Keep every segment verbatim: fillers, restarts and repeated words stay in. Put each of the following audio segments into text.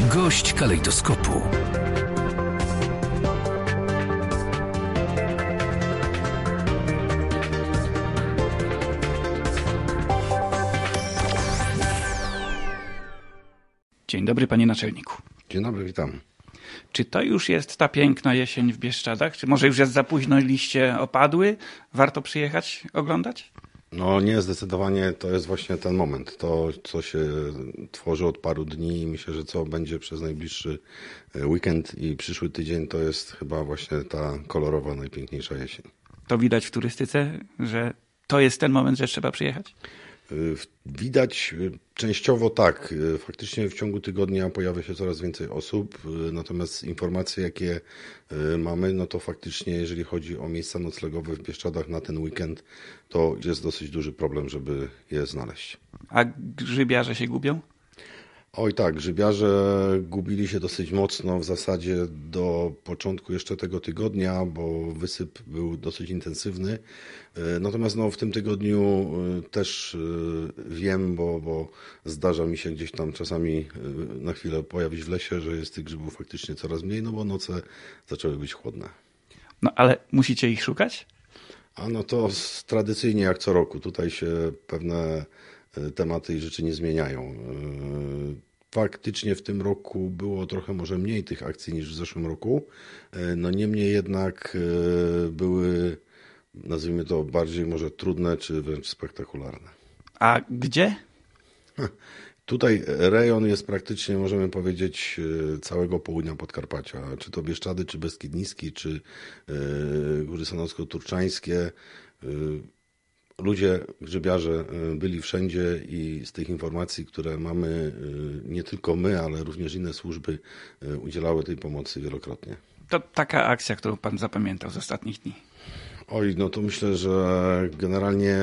Gość kalejdoskopu. Dzień dobry, panie naczelniku. Dzień dobry, witam. Czy to już jest ta piękna jesień w Bieszczadach? Czy może już jest za późno i liście opadły? Warto przyjechać oglądać? No nie, zdecydowanie to jest właśnie ten moment. To, co się tworzy od paru dni i myślę, że co będzie przez najbliższy weekend i przyszły tydzień, to jest chyba właśnie ta kolorowa, najpiękniejsza jesień. To widać w turystyce, że to jest ten moment, że trzeba przyjechać? Widać częściowo tak. Faktycznie w ciągu tygodnia pojawia się coraz więcej osób, natomiast informacje, jakie mamy, no to faktycznie, jeżeli chodzi o miejsca noclegowe w Bieszczadach na ten weekend, to jest dosyć duży problem, żeby je znaleźć. A grzybiarze się gubią? Oj tak, grzybiarze gubili się dosyć mocno w zasadzie do początku jeszcze tego tygodnia, bo wysyp był dosyć intensywny. Natomiast no, w tym tygodniu też wiem, bo, bo zdarza mi się gdzieś tam czasami na chwilę pojawić w lesie, że jest tych grzybów faktycznie coraz mniej, no bo noce zaczęły być chłodne. No ale musicie ich szukać? A no to tradycyjnie jak co roku. Tutaj się pewne tematy i rzeczy nie zmieniają. Faktycznie w tym roku było trochę może mniej tych akcji niż w zeszłym roku. No niemniej jednak były, nazwijmy to, bardziej może trudne czy wręcz spektakularne. A gdzie? Tutaj rejon jest praktycznie, możemy powiedzieć, całego południa Podkarpacia. Czy to Bieszczady, czy Beskid Niski, czy Góry Sanocko-Turczańskie. Ludzie, grzybiarze byli wszędzie i z tych informacji, które mamy, nie tylko my, ale również inne służby udzielały tej pomocy wielokrotnie. To taka akcja, którą pan zapamiętał z ostatnich dni. Oj, no to myślę, że generalnie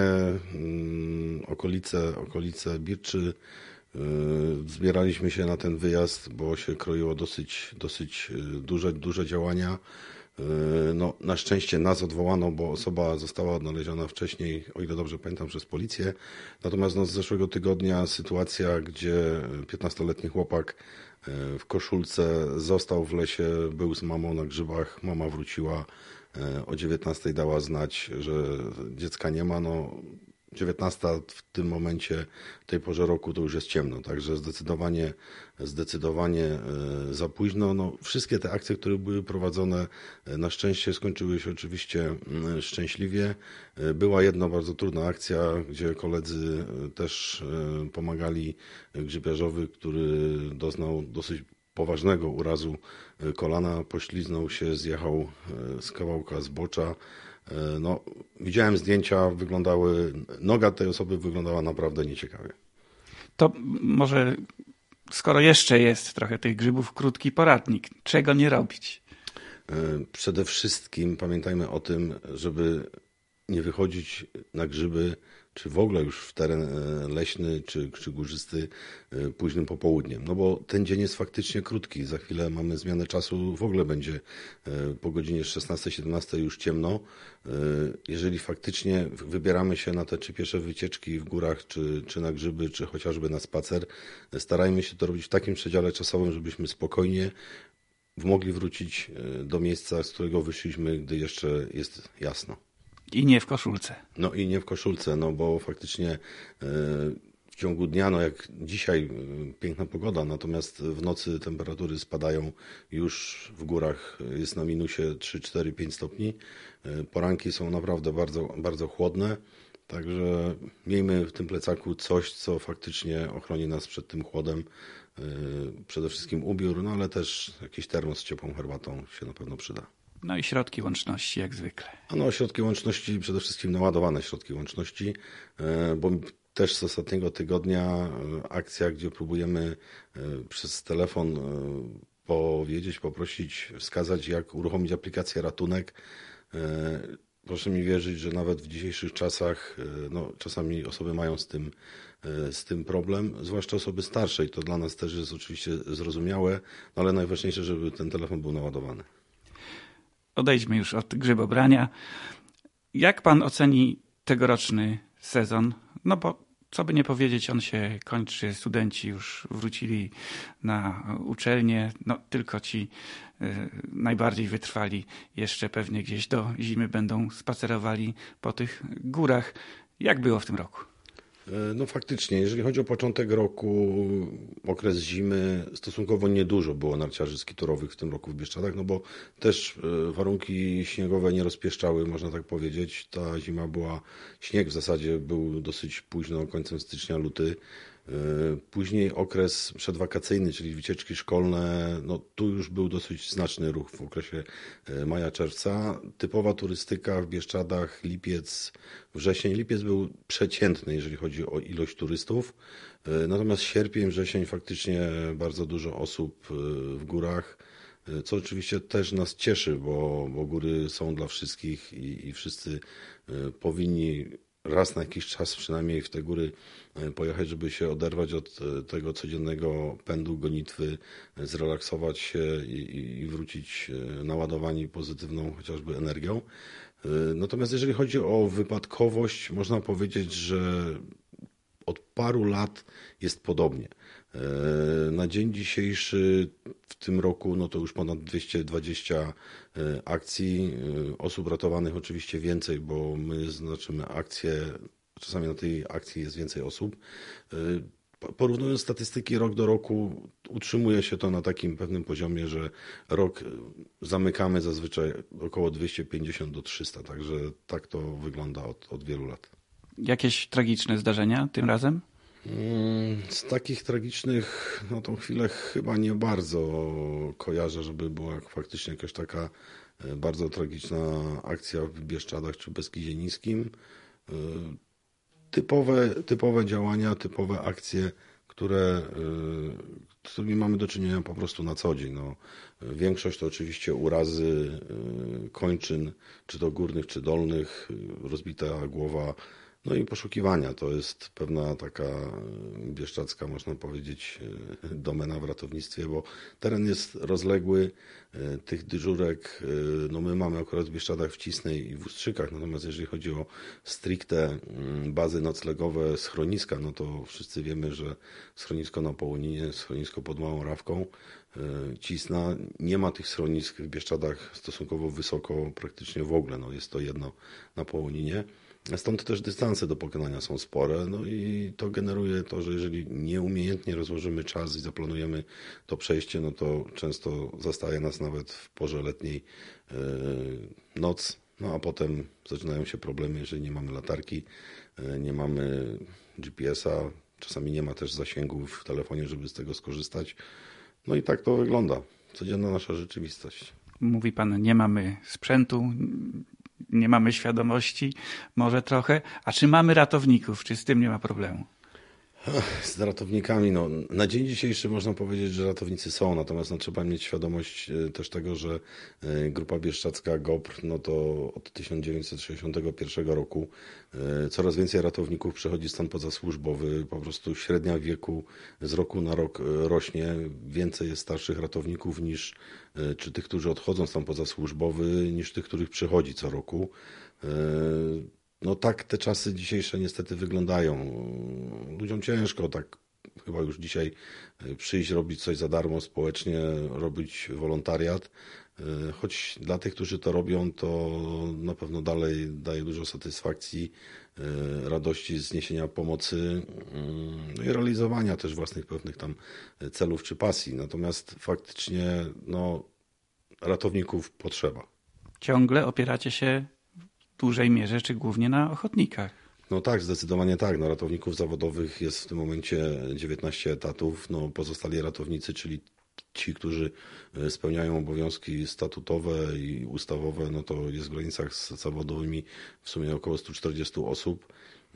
okolice, okolice Birczy zbieraliśmy się na ten wyjazd, bo się kroiło dosyć, dosyć duże, duże działania. No, na szczęście nas odwołano, bo osoba została odnaleziona wcześniej, o ile dobrze pamiętam, przez policję. Natomiast no, z zeszłego tygodnia sytuacja, gdzie piętnastoletni chłopak w koszulce został w lesie, był z mamą na grzybach, mama wróciła, o dziewiętnastej dała znać, że dziecka nie ma. No, dziewiętnasta w tym momencie, w tej porze roku to już jest ciemno, także zdecydowanie, zdecydowanie za późno. No, wszystkie te akcje, które były prowadzone, na szczęście skończyły się oczywiście szczęśliwie. Była jedna bardzo trudna akcja, gdzie koledzy też pomagali grzybiarzowi, który doznał dosyć poważnego urazu kolana, pośliznął się, zjechał z kawałka zbocza. No, widziałem zdjęcia, wyglądały, noga tej osoby wyglądała naprawdę nieciekawie. To może, skoro jeszcze jest trochę tych grzybów, krótki poradnik. Czego nie robić? Przede wszystkim pamiętajmy o tym, żeby nie wychodzić na grzyby, czy w ogóle już w teren leśny, czy, czy górzysty późnym popołudniem. No bo ten dzień jest faktycznie krótki. Za chwilę mamy zmianę czasu, w ogóle będzie po godzinie szesnastej siedemnastej już ciemno. Jeżeli faktycznie wybieramy się na te czy piesze wycieczki w górach, czy, czy na grzyby, czy chociażby na spacer, starajmy się to robić w takim przedziale czasowym, żebyśmy spokojnie mogli wrócić do miejsca, z którego wyszliśmy, gdy jeszcze jest jasno. I nie w koszulce. No i nie w koszulce, no bo faktycznie w ciągu dnia, no jak dzisiaj piękna pogoda, natomiast w nocy temperatury spadają już w górach, jest na minusie trzy, cztery, pięć stopni. Poranki są naprawdę bardzo, bardzo chłodne, także miejmy w tym plecaku coś, co faktycznie ochroni nas przed tym chłodem. Przede wszystkim ubiór, no ale też jakiś termos z ciepłą herbatą się na pewno przyda. No i środki łączności jak zwykle. No, środki łączności, przede wszystkim naładowane środki łączności, bo też z ostatniego tygodnia akcja, gdzie próbujemy przez telefon powiedzieć, poprosić, wskazać, jak uruchomić aplikację Ratunek. Proszę mi wierzyć, że nawet w dzisiejszych czasach, no, czasami osoby mają z tym, z tym problem, zwłaszcza osoby starsze i to dla nas też jest oczywiście zrozumiałe, no, ale najważniejsze, żeby ten telefon był naładowany. Odejdźmy już od grzybobrania. Jak pan oceni tegoroczny sezon? No bo co by nie powiedzieć, on się kończy, studenci już wrócili na uczelnię, no tylko ci y, najbardziej wytrwali jeszcze pewnie gdzieś do zimy będą spacerowali po tych górach. Jak było w tym roku? No faktycznie, jeżeli chodzi o początek roku, okres zimy, stosunkowo niedużo było narciarzy skiturowych w tym roku w Bieszczadach, no bo też warunki śniegowe nie rozpieszczały, można tak powiedzieć. Ta zima była, śnieg w zasadzie był dosyć późno, końcem stycznia, luty. Później okres przedwakacyjny, czyli wycieczki szkolne, no tu już był dosyć znaczny ruch w okresie maja-czerwca. Typowa turystyka w Bieszczadach, lipiec, wrzesień. Lipiec był przeciętny, jeżeli chodzi o ilość turystów. Natomiast sierpień, wrzesień faktycznie bardzo dużo osób w górach, co oczywiście też nas cieszy, bo, bo góry są dla wszystkich i, i wszyscy powinni raz na jakiś czas przynajmniej w te góry pojechać, żeby się oderwać od tego codziennego pędu, gonitwy, zrelaksować się i, i wrócić naładowani pozytywną chociażby energią. Natomiast jeżeli chodzi o wypadkowość, można powiedzieć, że od paru lat jest podobnie. Na dzień dzisiejszy w tym roku no to już ponad dwieście dwadzieścia akcji, osób ratowanych oczywiście więcej, bo my znaczymy akcje, czasami na tej akcji jest więcej osób. Porównując statystyki rok do roku, utrzymuje się to na takim pewnym poziomie, że rok zamykamy zazwyczaj około dwieście pięćdziesiąt do trzystu, także tak to wygląda od, od wielu lat. Jakieś tragiczne zdarzenia tym razem? Z takich tragicznych, no tą chwilę chyba nie bardzo kojarzę, żeby była faktycznie jakaś taka bardzo tragiczna akcja w Bieszczadach czy Beskidzie Niskim. Typowe, typowe działania, typowe akcje, które, z którymi mamy do czynienia po prostu na co dzień. No, większość to oczywiście urazy kończyn, czy to górnych, czy dolnych, rozbita głowa. No i poszukiwania to jest pewna taka bieszczadzka, można powiedzieć, domena w ratownictwie, bo teren jest rozległy, tych dyżurek, no my mamy akurat w Bieszczadach w Cisnej i w Ustrzykach, natomiast jeżeli chodzi o stricte bazy noclegowe, schroniska, no to wszyscy wiemy, że schronisko na Połoninie, schronisko pod Małą Rawką, Cisna, nie ma tych schronisk w Bieszczadach stosunkowo wysoko, praktycznie w ogóle, no jest to jedno na Połoninie. Stąd też dystanse do pokonania są spore, no i to generuje to, że jeżeli nieumiejętnie rozłożymy czas i zaplanujemy to przejście, no to często zastaje nas nawet w porze letniej noc, no a potem zaczynają się problemy, jeżeli nie mamy latarki, nie mamy G P S-a, czasami nie ma też zasięgu w telefonie, żeby z tego skorzystać. No i tak to wygląda. Codzienna nasza rzeczywistość. Mówi pan, nie mamy sprzętu, nie mamy świadomości, może trochę. A czy mamy ratowników? Czy z tym nie ma problemu? Z ratownikami, no, na dzień dzisiejszy można powiedzieć, że ratownicy są, natomiast no, trzeba mieć świadomość też tego, że Grupa Bieszczadzka G O P R, no to od tysiąc dziewięćset sześćdziesiątego pierwszego roku coraz więcej ratowników przechodzi stan pozasłużbowy, po prostu średnia wieku z roku na rok rośnie, więcej jest starszych ratowników niż, czy tych, którzy odchodzą stan pozasłużbowy, niż tych, których przychodzi co roku. No tak te czasy dzisiejsze niestety wyglądają. Ludziom ciężko tak chyba już dzisiaj przyjść, robić coś za darmo społecznie, robić wolontariat. Choć dla tych, którzy to robią, to na pewno dalej daje dużo satysfakcji, radości z niesienia pomocy, no i realizowania też własnych pewnych tam celów czy pasji. Natomiast faktycznie no, ratowników potrzeba. Ciągle opieracie się w dużej mierze, czy głównie na ochotnikach? No tak, zdecydowanie tak. No, ratowników zawodowych jest w tym momencie dziewiętnaście etatów. No, pozostali ratownicy, czyli ci, którzy spełniają obowiązki statutowe i ustawowe, no to jest w granicach z zawodowymi w sumie około sto czterdzieści osób.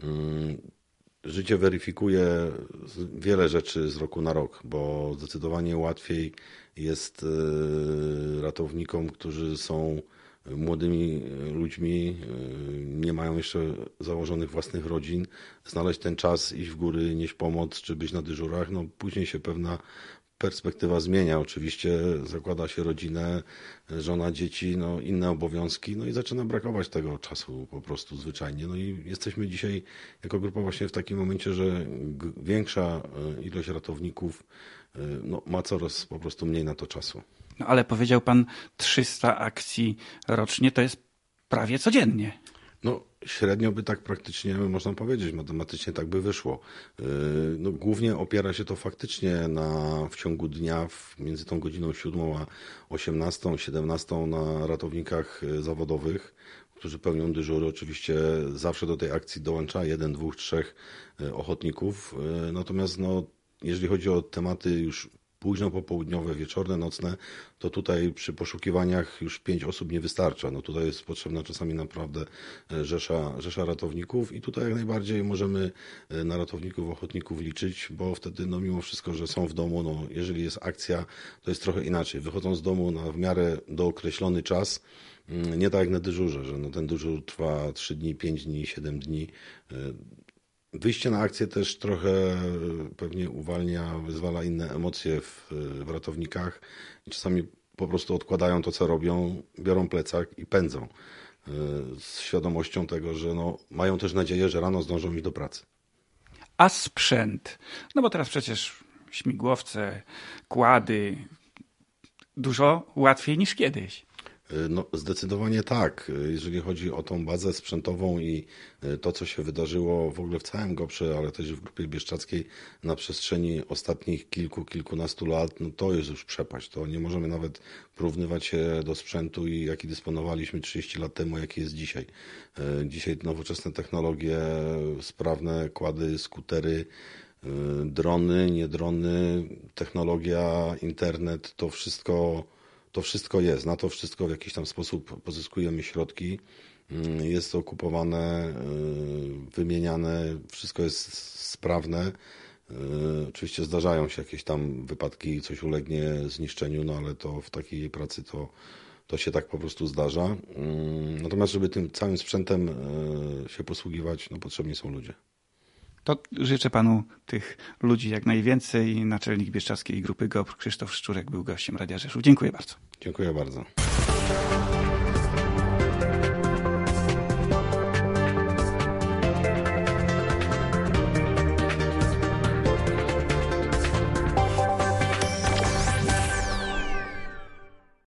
Życie weryfikuje wiele rzeczy z roku na rok, bo zdecydowanie łatwiej jest ratownikom, którzy są młodymi ludźmi, nie mają jeszcze założonych własnych rodzin, znaleźć ten czas, iść w góry, nieść pomoc, czy być na dyżurach, no później się pewna perspektywa zmienia. Oczywiście zakłada się rodzinę, żona, dzieci, no inne obowiązki, no i zaczyna brakować tego czasu po prostu zwyczajnie. No i jesteśmy dzisiaj jako grupa właśnie w takim momencie, że większa ilość ratowników no, ma coraz po prostu mniej na to czasu. No ale powiedział pan trzysta akcji rocznie, to jest prawie codziennie. No średnio by tak praktycznie, można powiedzieć, matematycznie tak by wyszło. No, głównie opiera się to faktycznie na, w ciągu dnia, między tą godziną siódmą a osiemnastą, siedemnastą na ratownikach zawodowych, którzy pełnią dyżury. Oczywiście zawsze do tej akcji dołącza jeden, dwóch, trzech ochotników. Natomiast no, jeżeli chodzi o tematy już późno popołudniowe, wieczorne, nocne, to tutaj przy poszukiwaniach już pięć osób nie wystarcza. No tutaj jest potrzebna czasami naprawdę rzesza, rzesza ratowników i tutaj jak najbardziej możemy na ratowników, ochotników liczyć, bo wtedy no mimo wszystko, że są w domu, no jeżeli jest akcja, to jest trochę inaczej. Wychodzą z domu na w miarę dookreślony czas, nie tak jak na dyżurze, że no ten dyżur trwa trzy dni, pięć dni, siedem dni. Wyjście na akcję też trochę pewnie uwalnia, wyzwala inne emocje w, w ratownikach i czasami po prostu odkładają to, co robią, biorą plecak i pędzą z świadomością tego, że no, mają też nadzieję, że rano zdążą iść do pracy. A sprzęt? No bo teraz przecież śmigłowce, kłady, dużo łatwiej niż kiedyś. No, zdecydowanie tak. Jeżeli chodzi o tą bazę sprzętową i to, co się wydarzyło w ogóle w całym GOPR-ze, ale też w Grupie Bieszczadzkiej na przestrzeni ostatnich kilku, kilkunastu lat, no to jest już przepaść. To nie możemy nawet porównywać się do sprzętu, i jaki dysponowaliśmy trzydzieści lat temu, jaki jest dzisiaj. Dzisiaj nowoczesne technologie, sprawne kłady, skutery, drony, nie drony, technologia, internet, to wszystko To wszystko jest, na to wszystko w jakiś tam sposób pozyskujemy środki, jest to kupowane, wymieniane, wszystko jest sprawne. Oczywiście zdarzają się jakieś tam wypadki, coś ulegnie zniszczeniu, no ale to w takiej pracy to, to się tak po prostu zdarza. Natomiast żeby tym całym sprzętem się posługiwać, no potrzebni są ludzie. To życzę panu tych ludzi jak najwięcej. Naczelnik Bieszczadzkiej Grupy GOPR Krzysztof Szczurek był gościem Radia Rzeszów. Dziękuję bardzo. Dziękuję bardzo.